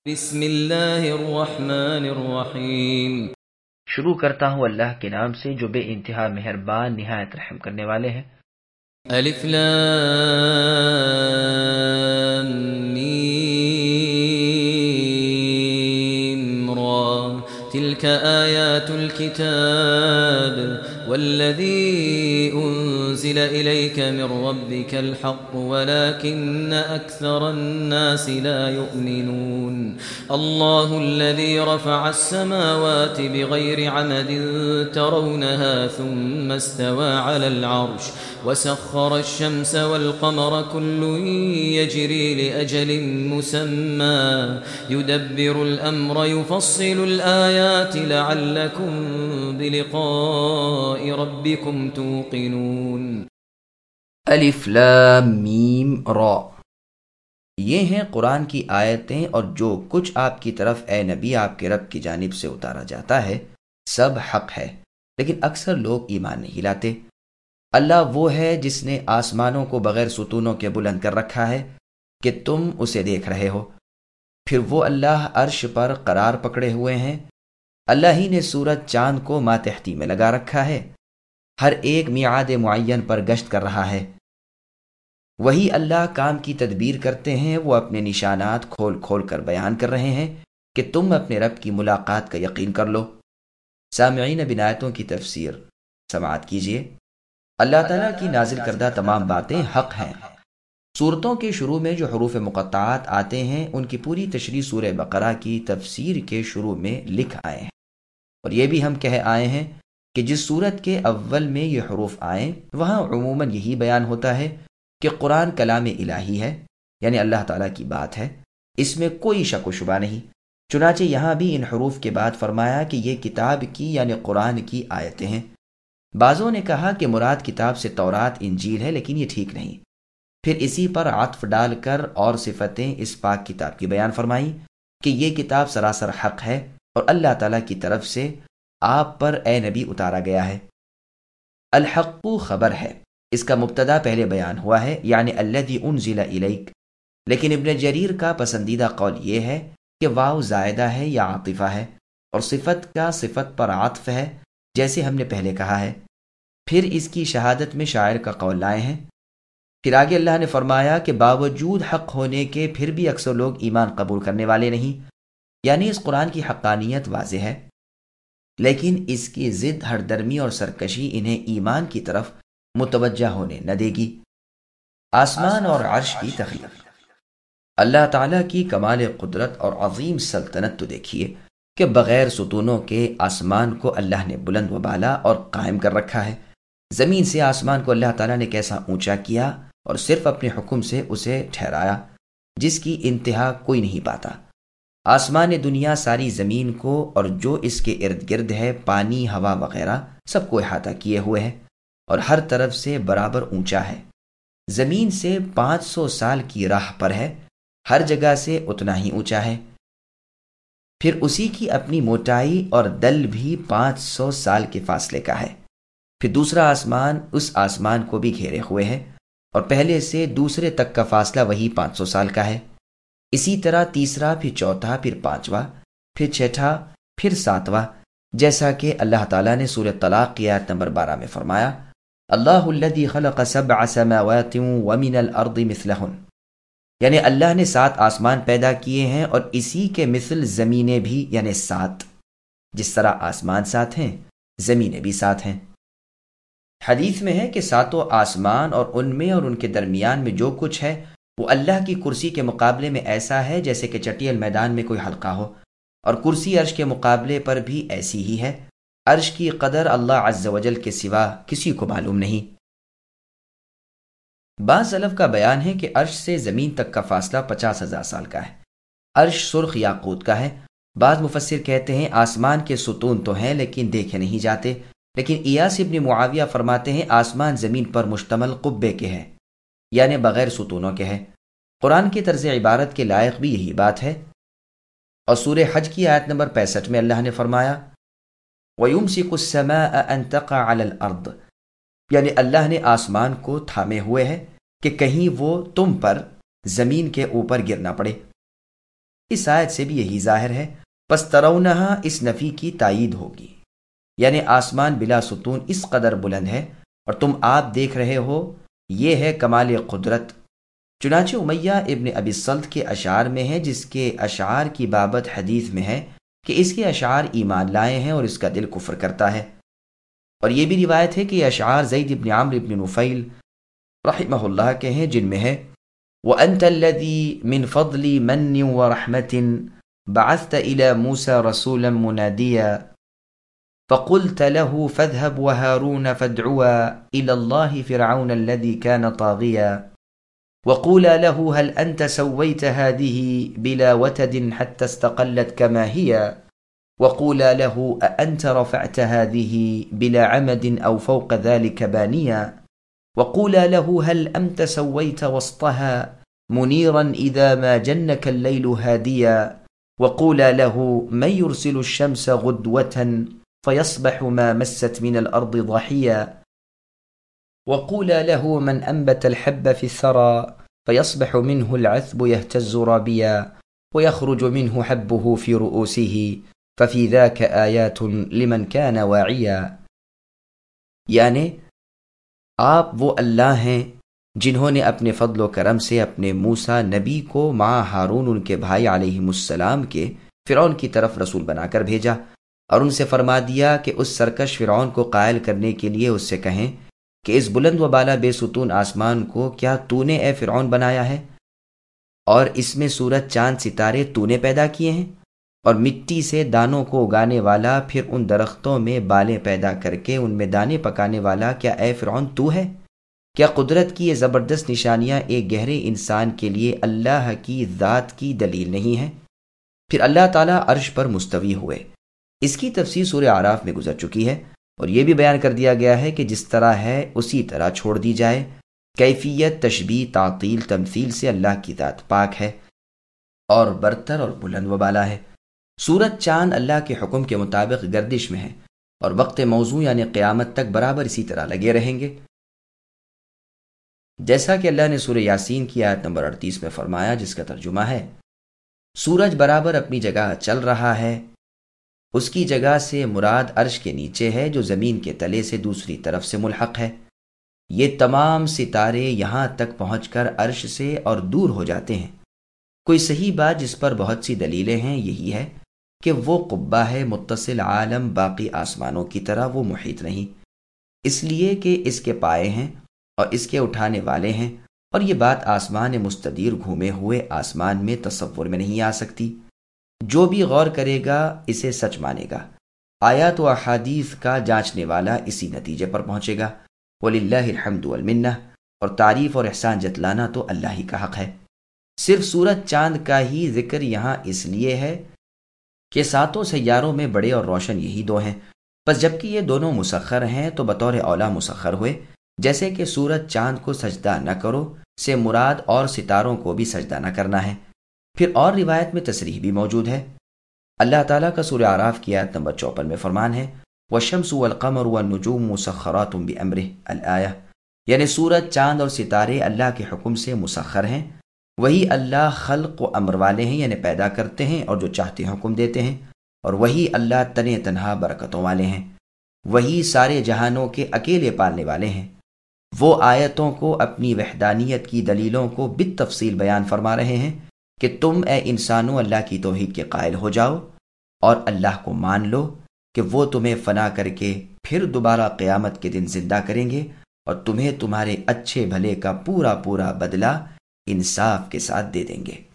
بسم اللہ الرحمن الرحیم۔ شروع کرتا ہوں اللہ کے نام سے جو بے انتہا مہربان نہایت رحم کرنے والے ہیں۔ الف لام میم را تلك آیات الكتاب والذی انزل الیک من ربک الحق ولكن اکثر الناس لا يؤمنون۔ اللہ الذي رفع السماوات بغير عمد ترونها ثم استوى على العرش وسخر الشمس والقمر كل يجري لأجل مسمى يدبر الأمر يفصل الآيات لعلكم بلقاء ربكم توقنون۔ الف لام میم را، یہ ہیں قرآن کی آیتیں، اور جو کچھ آپ کی طرف اے نبی آپ کے رب کی جانب سے اتارا جاتا ہے سب حق ہے، لیکن اکثر لوگ ایمان نہیں لاتے۔ اللہ وہ ہے جس نے آسمانوں کو بغیر ستونوں کے بلند کر رکھا ہے کہ تم اسے دیکھ رہے ہو، پھر وہ اللہ عرش پر قرار پکڑے ہوئے ہیں۔ اللہ ہی نے سورج چاند کو ماتحتی میں لگا رکھا ہے، ہر ایک میعاد معین پر گشت کر رہا ہے۔ وہی اللہ کام کی تدبیر کرتے ہیں، وہ اپنے نشانات کھول کھول کر بیان کر رہے ہیں کہ تم اپنے رب کی ملاقات کا یقین کر لو۔ سامعین، اب آیتوں کی تفسیر سماعت کیجیے۔ اللہ تعالیٰ کی نازل کردہ تمام باتیں حق ہیں۔ سورتوں کے شروع میں جو حروف مقطعات آتے ہیں ان کی پوری تشریح سورہ بقرہ کی تفسیر کے شروع میں لکھ آئے ہیں، اور یہ بھی ہم کہہ آئے ہیں کہ جس سورت کے اول میں یہ حروف آئیں وہاں عموماً یہی بیان ہوتا ہے کہ قرآن کلام الہی ہے، یعنی اللہ تعالیٰ کی بات ہے، اس میں کوئی شک و شبہ نہیں۔ چنانچہ یہاں بھی ان حروف کے بعد فرمایا کہ یہ کتاب کی یعنی قرآن کی آیتیں ہیں۔ بعضوں نے کہا کہ مراد کتاب سے تورات انجیل ہے، لیکن یہ ٹھیک نہیں۔ پھر اسی پر عطف ڈال کر اور صفتیں اس پاک کتاب کی بیان فرمائیں کہ یہ کتاب سراسر حق ہے اور اللہ تعالیٰ کی طرف سے آپ پر اے نبی اتارا گیا ہے۔ الحق خبر ہے، اس کا مبتدا پہلے بیان ہوا ہے، یعنی الذی انزل الیک، لیکن ابن جریر کا پسندیدہ قول یہ ہے کہ واو زائدہ ہے یا عاطفہ ہے، اور صفت کا صفت پر عطف ہے جیسے ہم نے پہلے کہا ہے۔ پھر اس کی شہادت میں شاعر کا قول لائے ہیں۔ پھر آگے اللہ نے فرمایا کہ باوجود حق ہونے کے پھر بھی اکثر لوگ ایمان قبول کرنے والے نہیں، یعنی اس قرآن کی حقانیت واضح ہے، لیکن اس کی ضد ہر درمی اور سرکشی انہیں ایمان کی طرف متوجہ ہونے نہ دے گی۔ آسمان اور عرش کی تخلیق۔ اللہ تعالیٰ کی کمال قدرت اور عظیم سلطنت تو دیکھیے کہ بغیر ستونوں کے آسمان کو اللہ نے بلند و بالا اور قائم کر رکھا ہے۔ زمین سے آسمان کو اللہ تعالیٰ نے کیسا اونچا کیا اور صرف اپنے حکم سے اسے ٹھہرایا جس کی انتہا کوئی نہیں پاتا۔ آسمان دنیا ساری زمین کو اور جو اس کے ارد گرد ہے، پانی، ہوا وغیرہ، سب کو احاطہ کیے ہوئے ہے اور ہر طرف سے برابر اونچا ہے۔ زمین سے 500 سال کی راہ پر ہے، ہر جگہ سے اتنا ہی اونچا ہے۔ پھر اسی کی اپنی موٹائی اور دل بھی 500 سال کے فاصلے کا ہے۔ پھر دوسرا آسمان اس آسمان کو بھی گھیرے ہوئے ہے، اور پہلے سے دوسرے تک کا فاصلہ وہی 500 سال کا ہے۔ اسی طرح تیسرا، پھر چوتھا، پھر پانچواں، پھر چھٹا، پھر ساتواں، جیسا کہ اللہ تعالیٰ نے سورہ طلاق کی آیت نمبر 12 میں فرمایا، اللہ الذی خلق 7 سماوات ومن الارض مثلہن، یعنی اللہ نے 7 آسمان پیدا کیے ہیں اور اسی کے مثل زمینیں بھی، یعنی 7۔ جس طرح آسمان 7 ہیں، زمینیں بھی 7 ہیں۔ حدیث میں ہے کہ 7 آسمان اور ان میں اور ان کے درمیان میں جو کچھ ہے وہ اللہ کی کرسی کے مقابلے میں ایسا ہے جیسے کہ چٹیل میدان میں کوئی حلقہ ہو، اور کرسی عرش کے مقابلے پر بھی ایسی ہی ہے۔ عرش کی قدر اللہ عز و جل کے سوا کسی کو معلوم نہیں۔ بعض سلف کا بیان ہے کہ عرش سے زمین تک کا فاصلہ 50,000 سال کا ہے۔ عرش سرخ یاقوت کا ہے۔ بعض مفسر کہتے ہیں آسمان کے ستون تو ہیں لیکن دیکھے نہیں جاتے، لیکن ایاس ابن معاویہ فرماتے ہیں آسمان زمین پر مشتمل قبے کے ہے، یعنی بغیر ستونوں کے ہے۔ قرآن کی طرز عبارت کے لائق بھی یہی بات ہے، اور سورہ حج کی آیت نمبر 65 میں اللہ نے فرمایا وَيُمْسِكُ السَّمَاءَ أَن تَقَعَ عَلَى الْأَرْضِ، یعنی اللہ نے آسمان کو تھامے ہوئے ہے کہ کہیں وہ تم پر زمین کے اوپر گر نہ پڑے۔ اس آیت سے بھی یہی ظاہر ہے، پس ترونہا اس نفی کی تائید ہوگی، یعنی آسمان بلا ستون اس قدر بلند ہے اور تم آپ دیکھ رہے ہو، یہ ہے کمال قدرت۔ چنانچہ امیہ ابن ابی الصلت کے اشعار میں ہے، جس کے اشعار کی بابت حدیث میں ہے کہ اس کے اشعار ایمان لائے ہیں اور اس کا دل کفر کرتا ہے۔ اور یہ بھی روایت ہے کہ یہ اشعار زید ابن عمرو ابن نفیل رحمہ اللہ کے ہیں، جن میں ہے وَأَنْتَ الَّذِي مِنْ فَضْلِ مَنٍّ وَرَحْمَةٍ بَعَثْتَ إِلَى مُوسَى رَسُولًا مُنَادِيًا فَقُلْتَ لَهُ فَاذْهَبْ وَهَارُونَ فَادْعُوَا إِلَى اللَّهِ فِرْعَوْنَ الَّذِي كَانَ طَاغِيًا وَقُولَا لَهُ هَلْ أَنْتَ سَوَّيْتَ هَذِهِ بِلَا وَتَدٍ حَتَّى اسْتَقَلَّتْ كَمَا هِيَ وَقُولَا لَهُ أَأَنْتَ رَفَعْتَ هَذِهِ بِلَا عَمَدٍ أَوْ فَوْقَ ذَلِكَ بَانِيًا وَقُولَا لَهُ هَلْ أَنْتَ سَوَّيْتَ وَسْطَهَا مُنِيرًا إِذَا مَا جَنَّكَ اللَّيْلُ هَادِيًا وَقُولَا لَهُ مَنْ يُرْسِلُ الشَّمْسَ غُدْوَةً فَيَصْبَحُ مَا مَسَّتْ مِنَ الْأَرْضِ ضَحِيًّا وَقُولَا لَهُ مَنْ أَنْبَتَ الْحَبَّ فِي الثَّرَى فَيَصْبَحُ مِنْهُ الْعَثْبُ يَهْتَزُّ رَابِيًا وَيَخْرُجُ مِنْهُ حَبُّهُ فِي رُؤُوسِهِ فَفِي ذَاكَ آيَاتٌ لِمَنْ كَانَ وَاعِيًا، یعنی آپ وہ اللہ ہیں جنہوں نے اپنے فضل و کرم سے اپنے موسیٰ نبی کو مع ہارون ان کے بھائی علیہم السلام کے فرعون کی طرف رسول بنا کر بھیجا، اور ان سے فرما دیا کہ اس سرکش فرعون کو قائل کرنے کے لیے اس سے کہیں کہ اس بلند و بالا بے ستون آسمان کو کیا تو نے اے فرعون بنایا ہے، اور اس میں سورج چاند ستارے تو نے پیدا کیے ہیں، اور مٹی سے دانوں کو اگانے والا، پھر ان درختوں میں بالیں پیدا کر کے ان میں دانے پکانے والا کیا اے فرعون تو ہے؟ کیا قدرت کی یہ زبردست نشانیاں ایک گہرے انسان کے لیے اللہ کی ذات کی دلیل نہیں ہیں؟ پھر اللہ تعالیٰ عرش پر مستوی ہوئے۔ اس کی تفسیر سورہ اعراف میں گزر چکی ہے، اور یہ بھی بیان کر دیا گیا ہے کہ جس طرح ہے اسی طرح چھوڑ دی جائے۔ کیفیت، تشبیہ، تعطیل، تمثیل سے اللہ کی ذات پاک ہے اور برتر اور بلند و بالا ہے۔ سورج چاند اللہ کے حکم کے مطابق گردش میں ہے اور وقت موضوع یعنی قیامت تک برابر اسی طرح لگے رہیں گے، جیسا کہ اللہ نے سورہ یاسین کی آیت نمبر 38 میں فرمایا، جس کا ترجمہ ہے سورج برابر اپنی جگہ چل رہا ہے، اس کی جگہ سے مراد عرش کے نیچے ہے جو زمین کے تلے سے دوسری طرف سے ملحق ہے۔ یہ تمام ستارے یہاں تک پہنچ کر عرش سے اور دور ہو جاتے ہیں۔ کوئی صحیح بات جس پر بہت سی دلیلیں ہیں یہی ہے کہ وہ قبہ ہے متصل عالم، باقی آسمانوں کی طرح وہ محیط نہیں، اس لیے کہ اس کے پائے ہیں اور اس کے اٹھانے والے ہیں، اور یہ بات آسمان مستدیر گھومے ہوئے آسمان میں تصور میں نہیں آ سکتی۔ جو بھی غور کرے گا اسے سچ مانے گا، آیات و احادیث کا جانچنے والا اسی نتیجے پر پہنچے گا۔ وَلِلَّهِ الْحَمْدُ وَالْمِنَّةُ، اور تعریف اور احسان جتلانا تو اللہ ہی کا حق ہے۔ صرف سورج چاند کا ہی ذکر یہاں اس لیے ہے کہ ساتوں سیاروں میں بڑے اور روشن یہی دو ہیں، بس جبکہ یہ دونوں مسخر ہیں تو بطور اولا مسخر ہوئے، جیسے کہ سورج چاند کو سجدہ نہ کرو سے مراد اور ستاروں کو بھی سجدہ نہ کرنا ہے۔ پھر اور روایت میں تصریح بھی موجود ہے۔ اللہ تعالیٰ کا سورہ اعراف کی آیت نمبر 54 میں فرمان ہے وَالشَّمْسُ وَالْقَمَرُ وَالنُّجُومُ مُسَخَّرَاتٌ بِأَمْرِهِ الآیہ، یعنی سورج، چاند اور ستارے اللہ کے حکم سے مسخر ہیں، وہی اللہ خلق و امر والے ہیں، یعنی پیدا کرتے ہیں اور جو چاہتے ہیں حکم دیتے ہیں، اور وہی اللہ تنے تنہا برکتوں والے ہیں، وہی سارے جہانوں کے اکیلے پالنے والے ہیں۔ وہ آیتوں کو، اپنی وحدانیت کی دلیلوں کو بالتفصیل بیان فرما رہے ہیں کہ تم اے انسانوں اللہ کی توحید کے قائل ہو جاؤ اور اللہ کو مان لو کہ وہ تمہیں فنا کر کے پھر دوبارہ قیامت کے دن زندہ کریں گے اور تمہیں تمہارے اچھے بھلے کا پورا پورا بدلہ انصاف کے ساتھ دے دیں گے۔